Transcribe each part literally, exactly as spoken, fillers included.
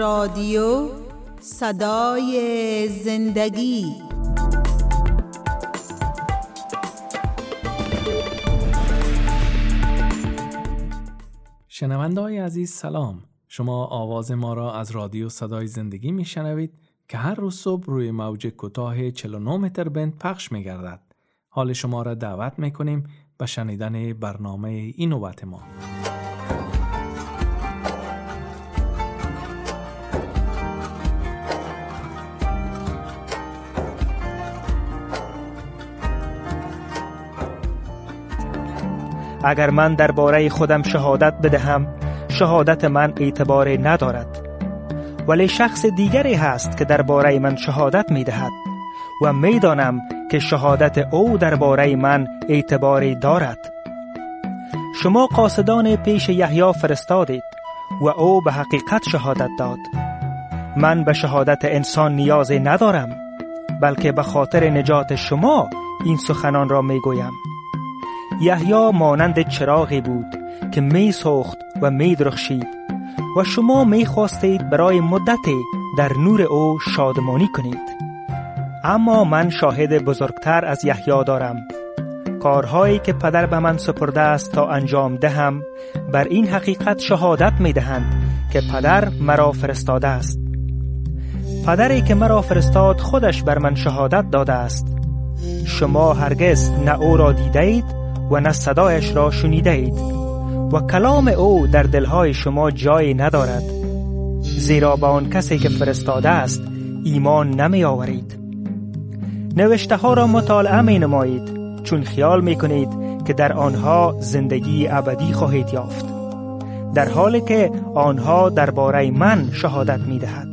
رادیو صدای زندگی. شنونده‌های عزیز سلام. شما آواز ما را از رادیو صدای زندگی میشنوید که هر روز صبح روی موج کوتاه چهل و نه متر بند پخش می‌گردد. حال شما را دعوت می‌کنیم به شنیدن برنامه این نوبت ما. اگر من درباره خودم شهادت بدهم، شهادت من اعتبار ندارد، ولی شخص دیگری هست که درباره من شهادت می‌دهد و می‌دانم که شهادت او درباره من اعتباری دارد. شما قاصدان پیش یحیی فرستادید و او به حقیقت شهادت داد. من به شهادت انسان نیازی ندارم، بلکه به خاطر نجات شما این سخنان را می‌گویم. یحیی مانند چراغی بود که می سوخت و می درخشید و شما می خواستید برای مدتی در نور او شادمانی کنید. اما من شاهد بزرگتر از یحیی دارم. کارهایی که پدر به من سپرده است تا انجام دهم بر این حقیقت شهادت می دهند که پدر مرا فرستاده است. پدری که مرا فرستاد خودش بر من شهادت داده است. شما هرگز نه او را دیدید و نه صدایش را شنیده اید و کلام او در دلهای شما جای ندارد، زیرا به آن کسی که فرستاده است ایمان نمی آورید. نوشته ها را مطالعه می نمایید چون خیال می کنید که در آنها زندگی ابدی خواهید یافت، در حالی که آنها درباره من شهادت می دهد.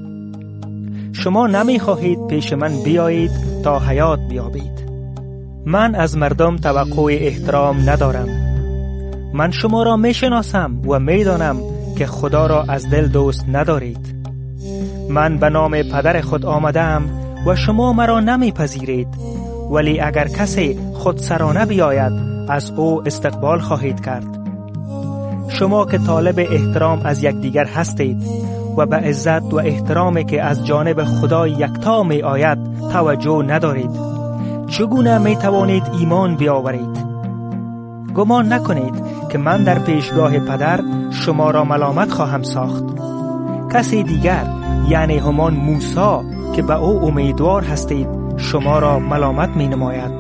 شما نمی خواهید پیش من بیایید تا حیات بیابید. من از مردم توقع احترام ندارم. من شما را می شناسم و می دانم که خدا را از دل دوست ندارید. من به نام پدر خود آمدم و شما مرا نمی پذیرید، ولی اگر کسی خود سرانه بیاید از او استقبال خواهید کرد. شما که طالب احترام از یکدیگر هستید و به عزت و احترامی که از جانب خدای یکتا می آید توجه ندارید، چگونه می توانید ایمان بیاورید؟ گمان نکنید که من در پیشگاه پدر شما را ملامت خواهم ساخت. کسی دیگر، یعنی همان موسی که به او امیدوار هستید، شما را ملامت می نماید.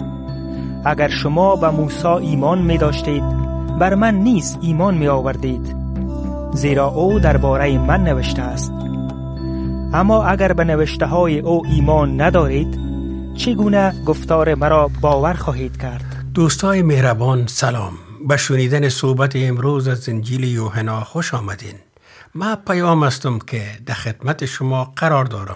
اگر شما به موسی ایمان می داشتید، بر من نیز ایمان می آوردید، زیرا او درباره من نوشته است. اما اگر به نوشته های او ایمان ندارید، چگونه گفتار مرا باور خواهید کرد؟ دوستای مهربان سلام. به شنیدن صحبت امروز از انجیل یوحنا خوش آمدین. من پیام هستم که در خدمت شما قرار دارم.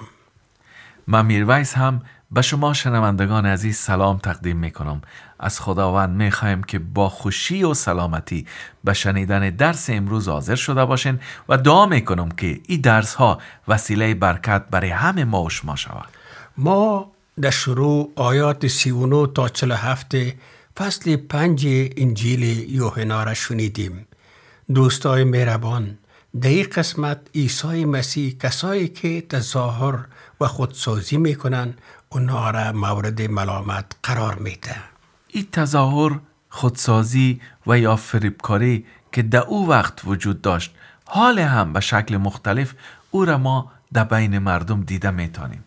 من میرویس هم به شما شنوندگان عزیز سلام تقدیم میکنم. از خداوند میخوایم که با خوشی و سلامتی به شنیدن درس امروز حاضر شده باشین و دعا میکنم که این درس ها وسیله برکت برای همه ما و شما شود. ما در شروع آیات سی و نه تا چهل و هفت فصل پنج انجیل یوحنا را شنیدیم. دوستای مهربان، در این قسمت عیسی مسیح کسایی که تظاهر و خودسازی میکنن اونها را مورد ملامت قرار میده. این تظاهر، خودسازی و یا فریبکاری که در او وقت وجود داشت، حال هم به شکل مختلف او را ما در بین مردم دیده میتونیم.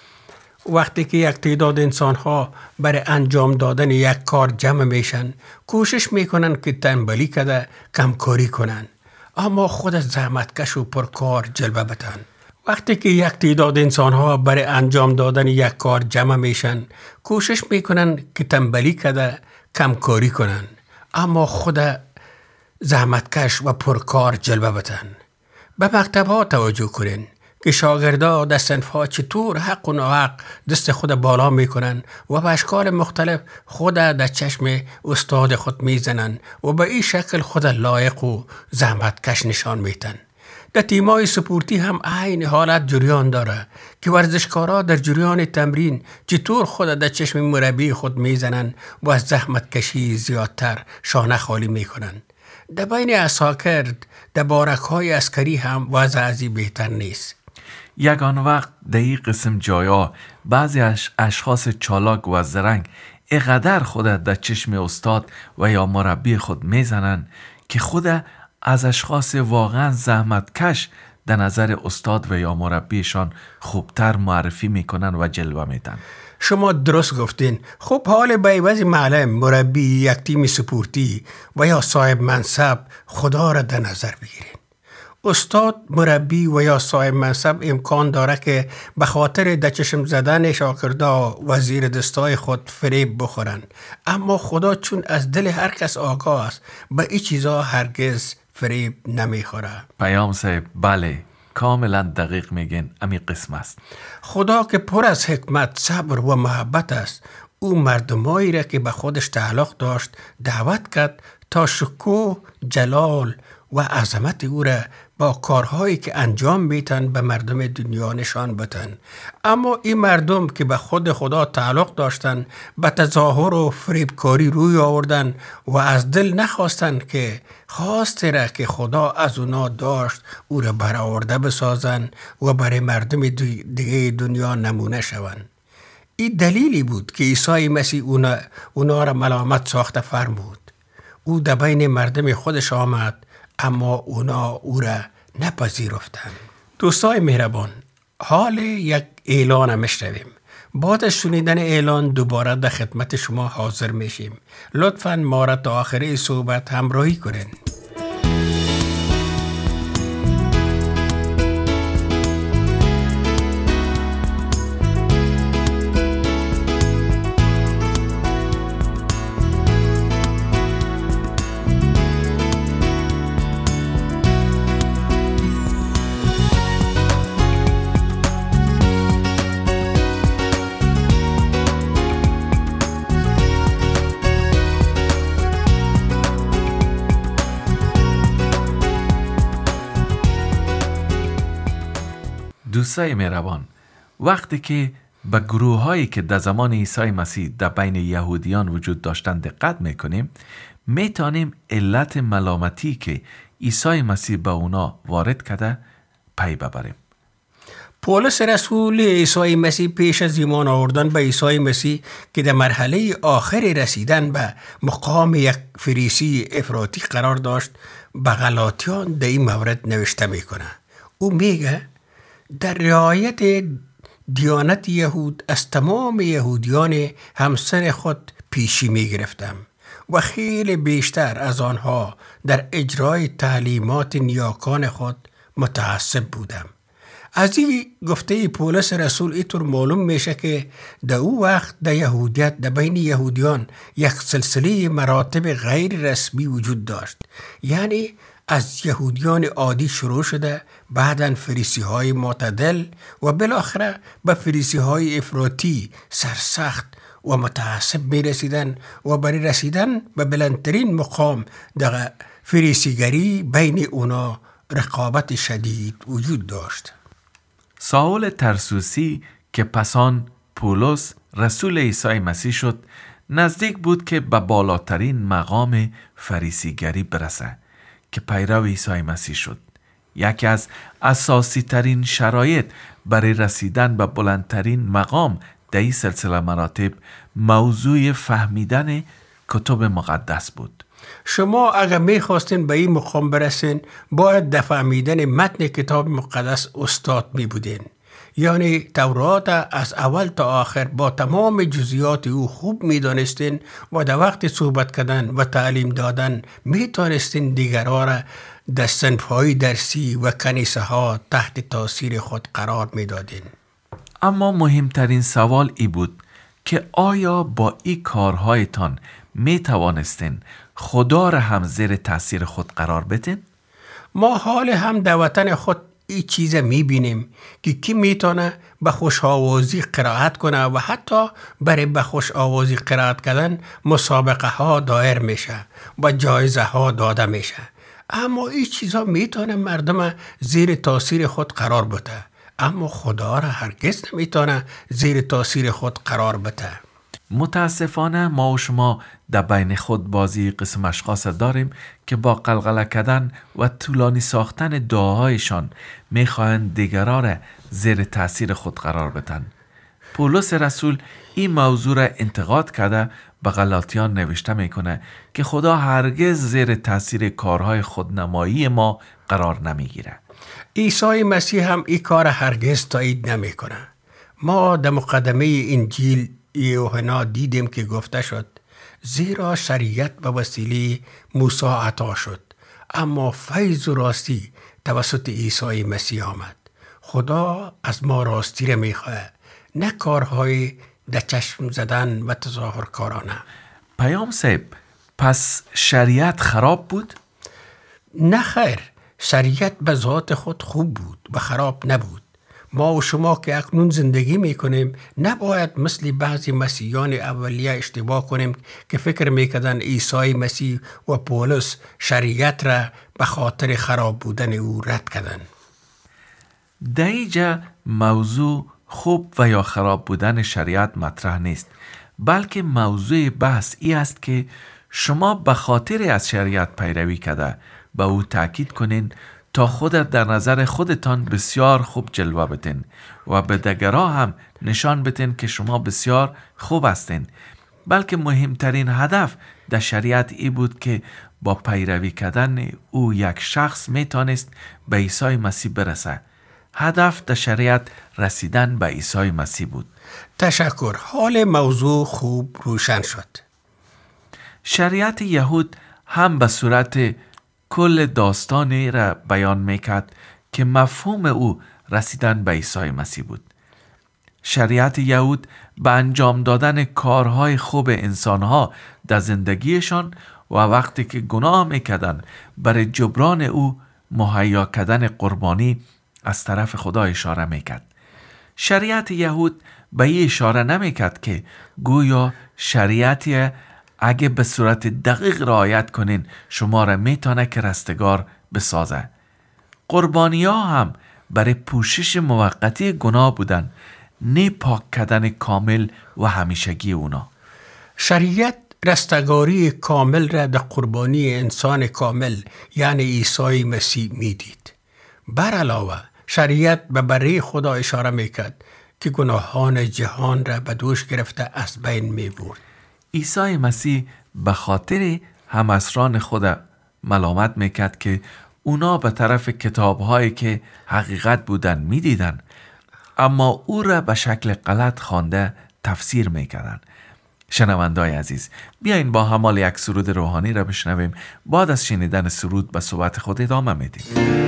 وقتی که یک تعداد انسان ها برای انجام دادن یک کار جمع میشن، کوشش میکنن که تنبلی کده کمکاری کنن، اما خود از زحمتکش و پرکار جلوه بدن. وقتی که یک تعداد انسان ها برای انجام دادن یک کار جمع میشن، کوشش میکنن که تنبلی کده کمکاری کنن، اما خود زحمتکش و پرکار جلوه بدن. به مکتب ها توجه کنین که شاگردا در صنف‌ها چطور حق و ناحق دست خود بالا میکنن و به اشکال مختلف خود در چشم استاد خود میزنن و به این شکل خود لایق و زحمتکش نشان میدن. در تیمای سپورتی هم عین حالت جریان داره که ورزشکارا در جریان تمرین چطور خود در چشم مربی خود میزنن و از زحمت کشی زیادتر شانه خالی میکنن. در بین عساکر در بارک‌های عسکری هم وضع ازی بهتر نیست. یگان وقت در این قسم جایا بعضی اش اشخاص چالاک و زرنگ اقدر خود در چشم استاد و یا مربی خود میزنن که خود از اشخاص واقعا زحمتکش در نظر استاد و یا مربیشان خوبتر معرفی میکنن و جلوه میدن. شما درست گفتین. خب حال بیوز معلم، مربی، یک تیم سپورتی و یا صاحب منصب خدا را در نظر بگیرین. استاد، مربی و یا صاحب منصب امکان داره که به خاطر در چشم زدن شاگردا و زیر دستای خود فریب بخورن، اما خدا چون از دل هر کس آگاه است به این چیزا هرگز فریب نمیخوره. پیام صاحب بله، کاملا دقیق میگن. امی قسم است. خدا که پر از حکمت، صبر و محبت است، او مردمایی را که به خودش تعلق داشت دعوت کرد تا شکوه، جلال و عظمت او را با کارهایی که انجام میتن به مردم دنیا نشان بدن. اما این مردم که به خود خدا تعلق داشتن به تظاهر و فریبکاری روی آوردن و از دل نخواستن که خواسته را که خدا از اونا داشت او را برآورده بسازن و برای مردم دیگه دنیا نمونه شوند. این دلیلی بود که عیسی مسیح اونا, اونا را ملامت ساخته فرمود. او در بین مردم خودش آمد اما اونا او را نپذیرفتند. دوستای مهربان، حال یک اعلان میشنویم. بعد از شنیدن اعلان دوباره در خدمت شما حاضر میشیم. لطفاً ما را تا آخر صحبت همراهی کنین. دوستای مهربان، وقتی که به گروه هایی که در زمان عیسی مسیح در بین یهودیان وجود داشتند دقت میکنیم، میتونیم علت ملامتی که عیسی مسیح به اونا وارد کرده پی ببریم. پولس رسول عیسی مسیح پیش از ایمان آوردن به عیسی مسیح که در مرحله آخر رسیدن به مقام یک فریسی افراطی قرار داشت، به غلاطیان در این مورد نوشته میکنه. او میگه در رعایت دیانت یهود از تمام یهودیان همسن خود پیشی می گرفتم و خیلی بیشتر از آنها در اجرای تعلیمات نیاکان خود متعصب بودم. از این گفته پولس رسول اینطور معلوم میشه که در او وقت در یهودیت در بین یهودیان یک سلسله مراتب غیر رسمی وجود داشت. یعنی از یهودیان عادی شروع شده، بعداً فریسی های معتدل و بالاخره به فریسی های افراطی سرسخت و متعصب می رسیدن و برای رسیدن به بلندترین مقام در فریسیگری بین اونا رقابت شدید وجود داشت. ساول ترسوسی که پسان پولس رسول عیسی مسیح شد، نزدیک بود که به بالاترین مقام فریسیگری برسه که پیرو عیسی مسیح شد. یکی از اساسی ترین شرایط برای رسیدن به بلندترین مقام در این سلسله مراتب موضوع فهمیدن کتب مقدس بود. شما اگر میخواستین به این مقام برسین باید در فهمیدن متن کتاب مقدس استاد می بودین. یعنی تورات از اول تا آخر با تمام جزئیات او خوب می دانستین و در وقت صحبت کردن و تعلیم دادن می تانستین دیگران را در صنف‌های درسی و کنیسه ها تحت تاثیر خود قرار می دادین. اما مهمترین سوال ای بود که آیا با این کارهایتان می توانستین خدا را هم زیر تاثیر خود قرار بدین؟ ما حال هم در وطن خود این چیز می بینیم که کی میتونه به خوش آوازی قرائت کنه و حتی برای به خوش آوازی قرائت کردن مسابقه ها دایر میشه و جایزه ها داده میشه. اما این چیزا میتونه مردم زیر تاثیر خود قرار بده، اما خدا را هرگز نمیتونه زیر تاثیر خود قرار بده. متاسفانه ما و شما در بین خود بازی قسم اشخاص داریم که با قلقله کردن و طولانی ساختن دعاهایشان میخواهند دیگران را زیر تاثیر خود قرار بدن. پولس رسول این موضوع را انتقاد کرده به غلاطیان نوشته میکنه که خدا هرگز زیر تاثیر کارهای خودنمایی ما قرار نمیگیره. عیسی مسیح هم این کار هرگز تایید نمیکنه. ما در مقدمه انجیل یوحنا دیدیم که گفته شد زیرا شریعت به وسیله موسی عطا شد، اما فیض و راستی توسط عیسی مسیح آمد. خدا از ما راستی را میخواه، نه کارهای در چشم زدن و تظاهر کارانه. پیام صاحب، پس شریعت خراب بود؟ نه خیر، شریعت به ذات خود خوب بود و خراب نبود. ما و شما که اکنون زندگی میکنیم نباید مثل بعضی مسیحیان اولیه اشتباه کنیم که فکر میکردن عیسی مسیح و پولس شریعت را به خاطر خراب بودن او رد کردن. در اینجا موضوع خوب و یا خراب بودن شریعت مطرح نیست، بلکه موضوع بحث ای است که شما به خاطر از شریعت پیروی کرده به او تاکید کنین تا خودت در نظر خودتان بسیار خوب جلوه بتین و به دیگران هم نشان بتین که شما بسیار خوب هستین. بلکه مهمترین هدف در شریعت ای بود که با پیروی کردن او یک شخص میتونست به عیسی مسیح برسه. هدف در شریعت رسیدن به عیسی مسیح بود. تشکر، حال موضوع خوب روشن شد. شریعت یهود هم به صورت کل داستانی را بیان میکرد که مفهوم او رسیدن به عیسی مسیح بود. شریعت یهود به انجام دادن کارهای خوب انسانها در زندگیشان و وقتی که گناه میکردن برای جبران او مهیا کردن قربانی از طرف خدا اشاره میکرد. شریعت یهود به این اشاره نمیکرد که گویا شریعتی اگه به صورت دقیق رعایت کنین شما را میتونه که رستگار بسازه. قربانی ها هم برای پوشش موقتی گناه بودن، نه پاک کردن کامل و همیشگی اونا. شریعت رستگاری کامل را در قربانی انسان کامل یعنی عیسی مسیح میدید. بر علاوه شریعت به بره خدا اشاره میکرد که گناهان جهان را به دوش گرفته از بین میبرد. عیسی مسیح به خاطر هماسران خود ملامت میکرد که اونا به طرف کتابهایی که حقیقت بودن میدیدن اما او را به شکل غلط خوانده تفسیر میکردن. شنوندای عزیز، بیاین با همال یک سرود روحانی را بشنویم. بعد از شنیدن سرود به صحبت خود ادامه میدیم.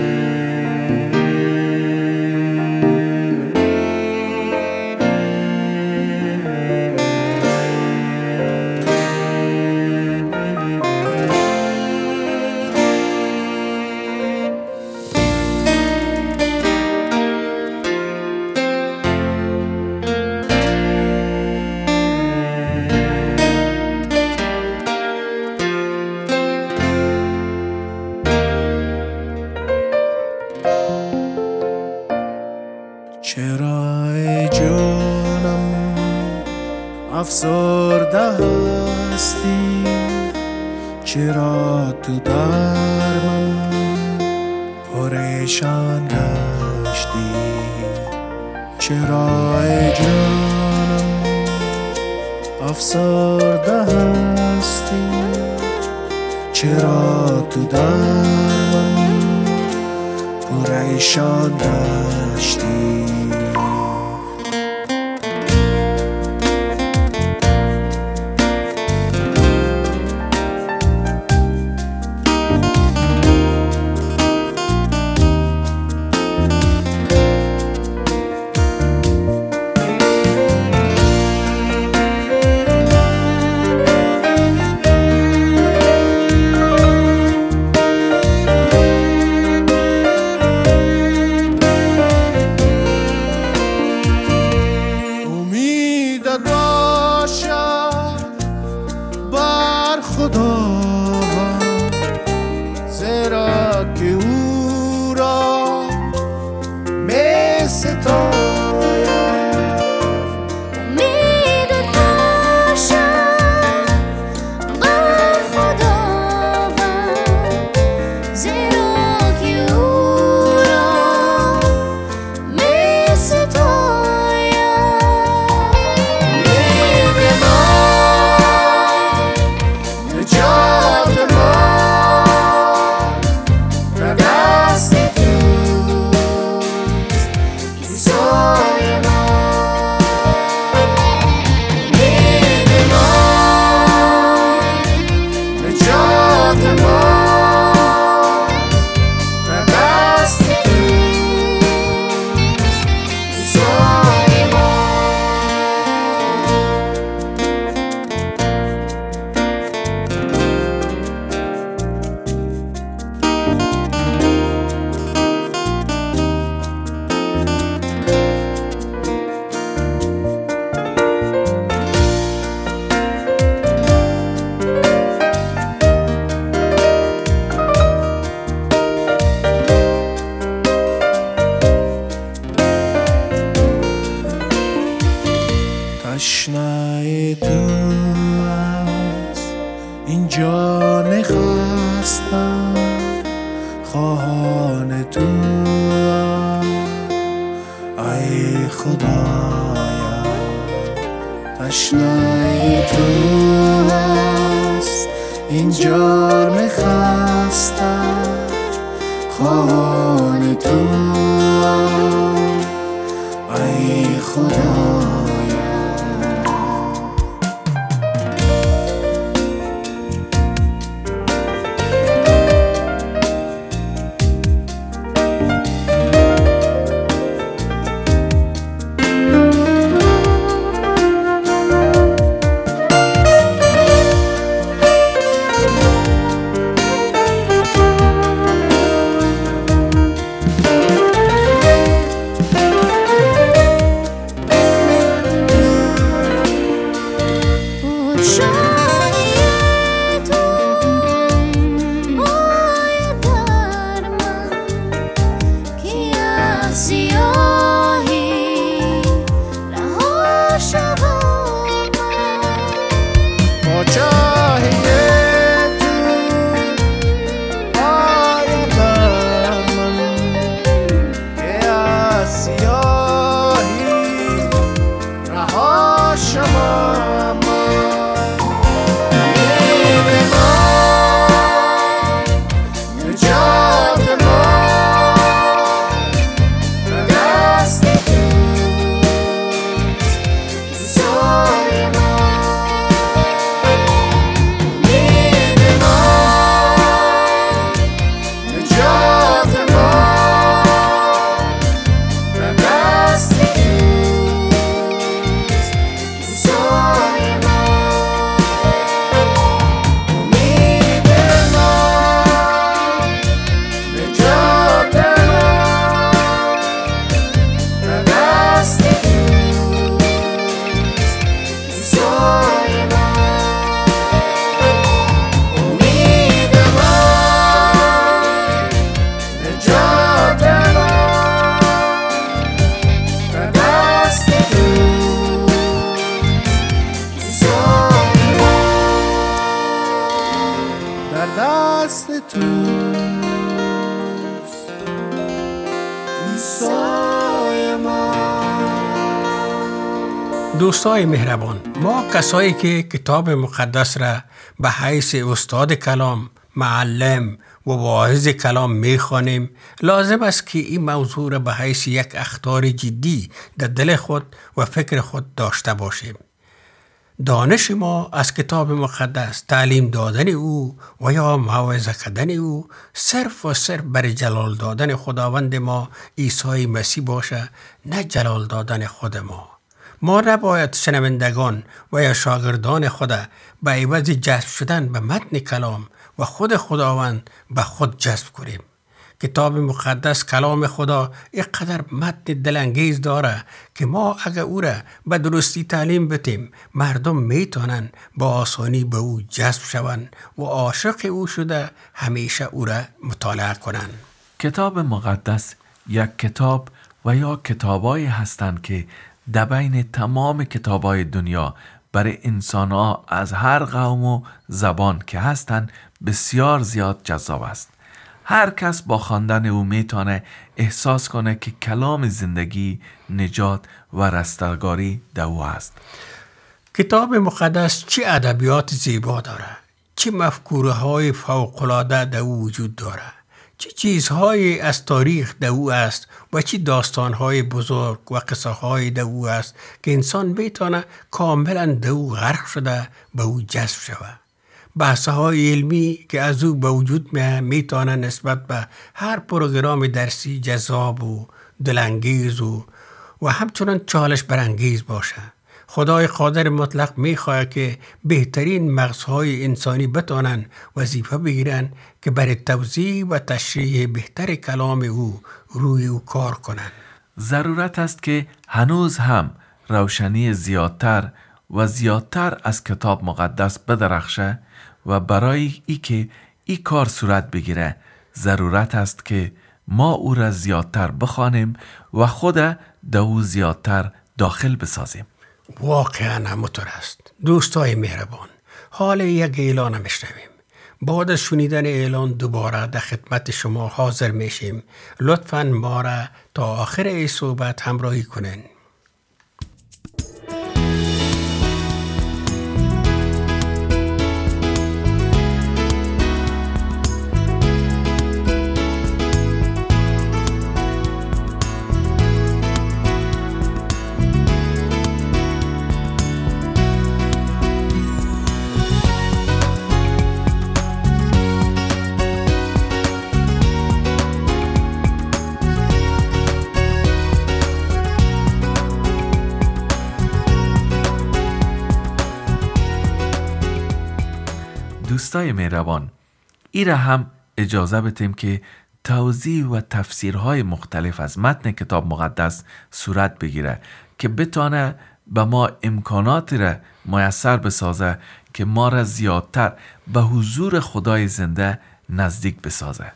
چرا ای جانم افسرده هستی، چرا تو در من پریشان گشتی، چرا ای جانم افسرده هستی، چرا تو در من پریشان گشتی. امید آشنای تو است اینجا نخستم خواهان تو ای خدایا تشنای تو است اینجا نخستم خواهان تو ای خدایا دوستای مهربان، ما کسایی که کتاب مقدس را به حیث استاد کلام، معلم و واعظ کلام میخوانیم، لازم است که این موضوع را به حیث یک اخطار جدی در دل خود و فکر خود داشته باشیم. دانش ما از کتاب مقدس، تعلیم دادن او و یا موعظه کردن او صرف و صرف برای جلال دادن خداوند ما عیسی مسیح باشه، نه جلال دادن خود ما. ما نباید شنوندگان و یا شاگردان خدا به عوض جذب شدن به متن کلام و خود خداوند به خود جذب کنیم. کتاب مقدس کلام خدا اینقدر متن دلانگیز داره که ما اگر او را به درستی تعلیم بدیم، مردم میتونن با آسانی به او جذب شوند و عاشق او شده همیشه او را مطالعه کنند. کتاب مقدس یک کتاب و یا کتابایی هستند که در بین تمام کتابای دنیا برای انسان‌ها از هر قوم و زبان که هستند بسیار زیاد جذاب است. هر کس با خواندن او میتونه احساس کنه که کلام زندگی، نجات و رستگاری در او است. کتاب مقدس چه ادبیات زیبا داره، چه مفکوره های فوق‌العاده در او وجود داره، چه چیزهایی از تاریخ در او است و چه داستانهای بزرگ و قصه های در او است که انسان میتونه کاملا در او غرق شده به او جذب شود. بحث‌های علمی که از او به وجود میتونه نسبت به هر پروگرام درسی جذاب و دلانگیز و و همچنان چالش برانگیز باشه. خدای قادر مطلق میخواهد که بهترین مغزهای انسانی بتونن وظیفه بگیرن که برای توضیح و تشریح بهتر کلام او روی او کار کنن. ضرورت است که هنوز هم روشنی زیادتر و زیادتر از کتاب مقدس بدرخشه و برای ای که ای کار صورت بگیره ضرورت است که ما او را زیادتر بخوانیم و خود در او زیادتر داخل بسازیم. واقعا همونطور است. دوستای مهربان، حال یک اعلان میشنویم. بعد از شنیدن اعلان دوباره در خدمت شما حاضر میشیم. لطفاً ما را تا آخر این صحبت همراهی کنین. دوستای مهربان، ای را هم اجازه بدیم که توضیح و تفسیرهای مختلف از متن کتاب مقدس صورت بگیره که بتانه به ما امکاناتی را میسر بسازه که ما را زیادتر به حضور خدای زنده نزدیک بسازه.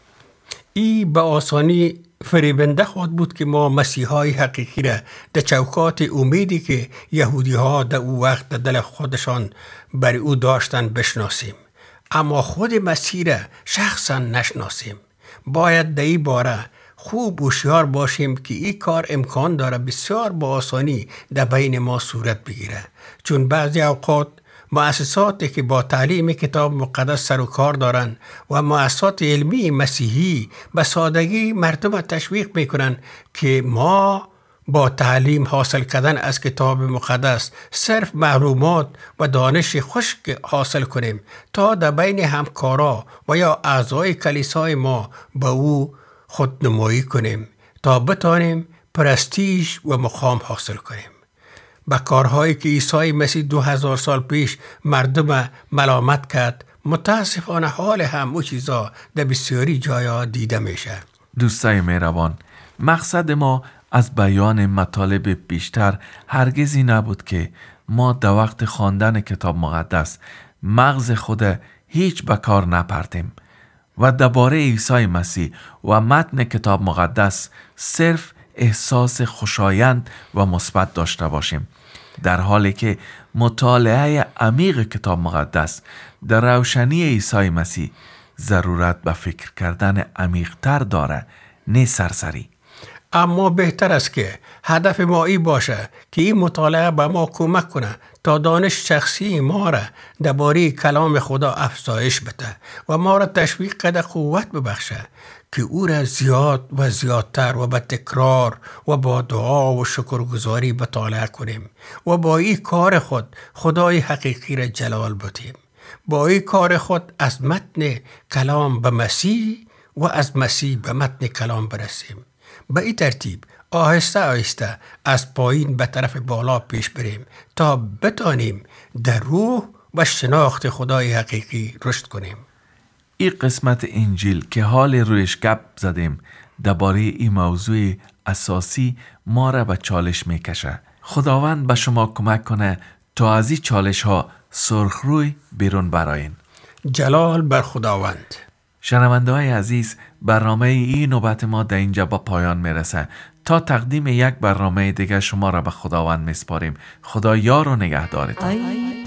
ای به آسانی فریبنده خواهد بود که ما مسیحای حقیقی را در چوکات امیدی که یهودی ها در او وقت در دل خودشان بر او داشتن بشناسیم، اما خود مسیح را شخصا نشناسیم. باید در این باره خوب هوشیار باشیم که این کار امکان داره بسیار با آسانی در بین ما صورت بگیره، چون بعضی اوقات مؤسساتی که با تعلیم کتاب مقدس سر و کار دارن و مؤسسات علمی مسیحی به سادگی مردم را تشویق میکنن که ما با تعلیم حاصل کردن از کتاب مقدس صرف معلومات و دانش خشک حاصل کنیم تا در بین همکارا و یا اعضای کلیسای ما با او خودنمایی کنیم تا بتانیم پرستیژ و مقام حاصل کنیم. با کارهایی که عیسی مسیح دو هزار سال پیش مردم ملامت کرد، متاسفانه حال هم او چیزا در بسیاری جایا دیده میشه. دوستای مهربان، مقصد ما از بیان مطالب بیشتر هرگزی نبود که ما در وقت خواندن کتاب مقدس مغز خود هیچ به کار نپرتیم و درباره عیسی مسیح و متن کتاب مقدس صرف احساس خوشایند و مثبت داشته باشیم، در حالی که مطالعه عمیق کتاب مقدس در روشنی عیسی مسیح ضرورت به فکر کردن عمیق‌تر داره، نه سرسری. اما بهتر است که هدف ما ای باشه که این مطالعه به ما کمک کنه تا دانش شخصی ما را درباره کلام خدا افزایش بده و ما را تشویق قد قوت ببخشه که او را زیاد و زیادتر و به تکرار و با دعا و شکرگزاری مطالعه کنیم و با این کار خود خدای حقیقی را جلال بدیم. با این کار خود از متن کلام به مسیح و از مسیح به متن کلام برسیم. به این ترتیب آهسته آهسته از پایین به طرف بالا پیش بریم تا بتانیم در روح و شناخت خدای حقیقی رشد کنیم. این قسمت انجیل که حال رویش گپ زدیم درباره این موضوع اساسی ما را به چالش میکشه. خداوند به شما کمک کنه تا از این چالش ها سرخ روی بیرون براین. جلال بر خداوند. شنونده های عزیز، برنامه این نوبت ما در اینجا با پایان میرسه. تا تقدیم یک برنامه دیگه شما را به خداوند میسپاریم. خدا یار و نگهدارتان. ای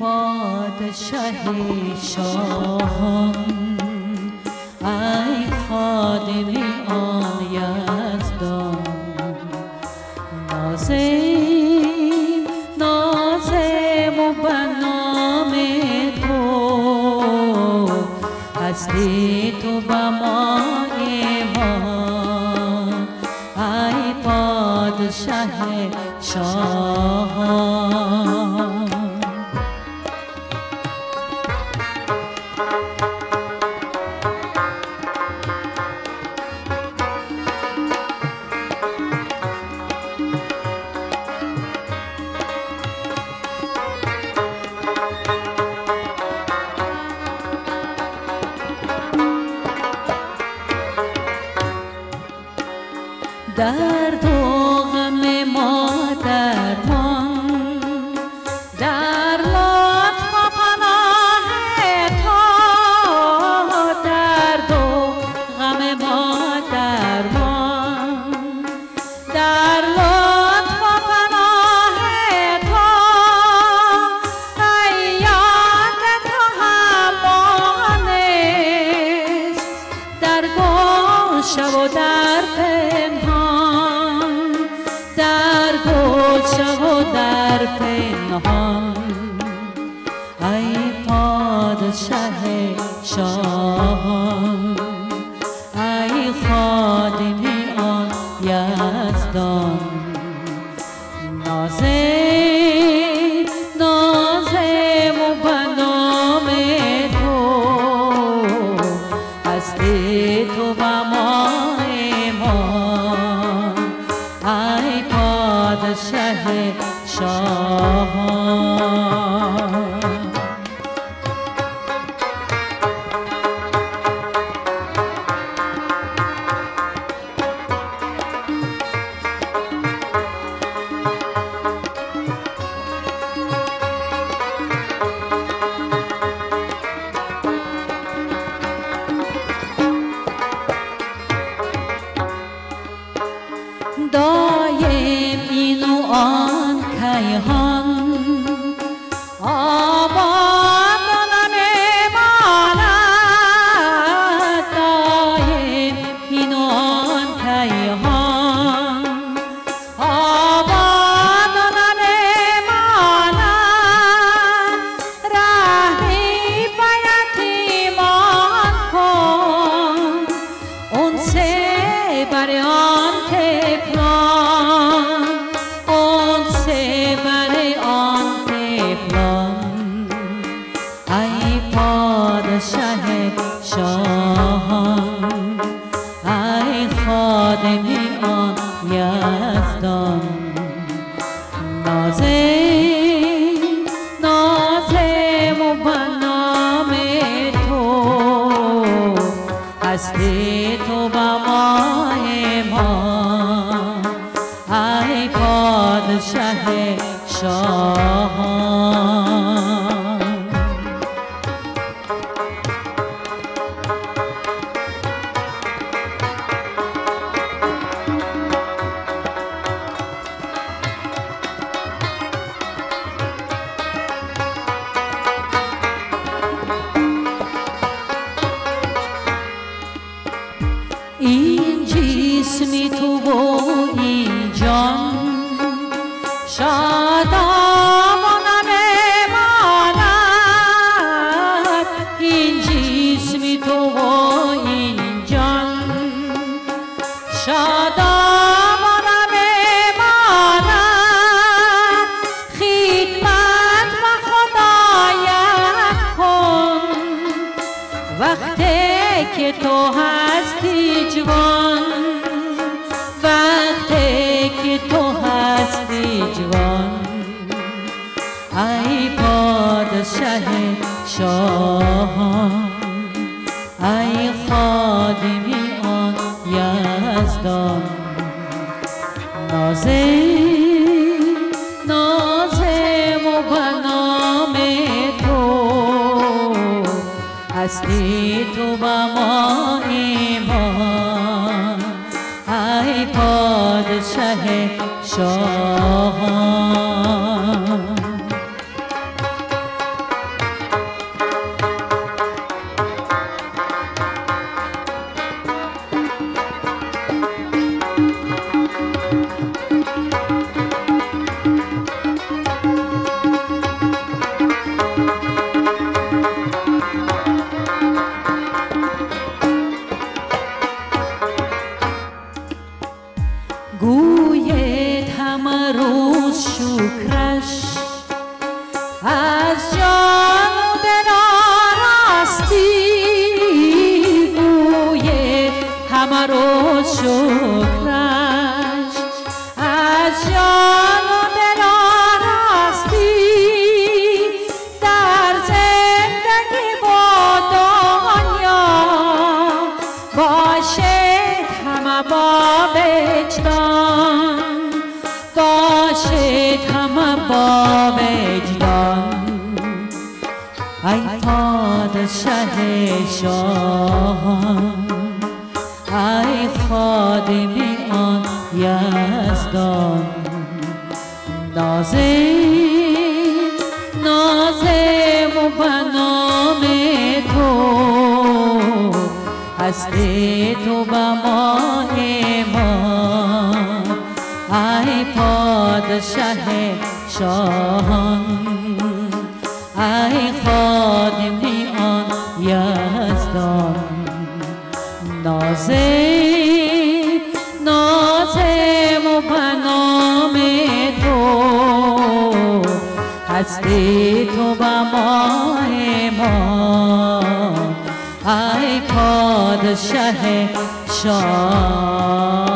پادشه شاهان، ای خادم آن یزدان، نازیم نازم و بنام تو، هستی تو به ما ایمان. ای پادشه شاهان، درد و غم ما درمان، گلشن و در پنهان، در گلشن و در پنهان، ای پادشه شاهان، ای خادم آن یزدان، نازم نازم و بنام تو، هستی تو با ما ایمان، ای پادشه شاهان. دایم این و آن کیهان آباد نمیماند، دایم این و آن کیهان آباد نمیماند، رحمی به یتیمان کن، اون سه بر آن طفلان، اون سه بر آن طفلان، ای پادشه شاهان، ای خادم آن یزدان، نازم نازم و بنام تو، هستی تو با ما ایمان، ای پادشه شاهان. این جسمی تو و این جان شاداب نمیماند، این جسمی تو و این جان شاداب نمیماند، خدمت و خدایت کن، وقتی که تو هستی جوان، وقتی که تو هستی جوان، ای پادشه شاهان، ای خادم آن یزدان، نازم نازم و بنام تو، هستی تو با ما ایمان، ای پادشه شاهان. گوید همه روز شکرش از جان و دل راستی، گوید همه روز شکرش از جان و دل راستی، در زندگی با دنیا باشد همه با وجدان، باشد همه با وجدان، ای پادشه شاهان، ای خادم آن یزدان، نازم نازم و بنام تو، هستی تو با ما ایمان ای پادشه شاهان ای خادمی آن یزدان نازی نازم و بنام تو هستی تو با ما ایمان ای پادشه شاه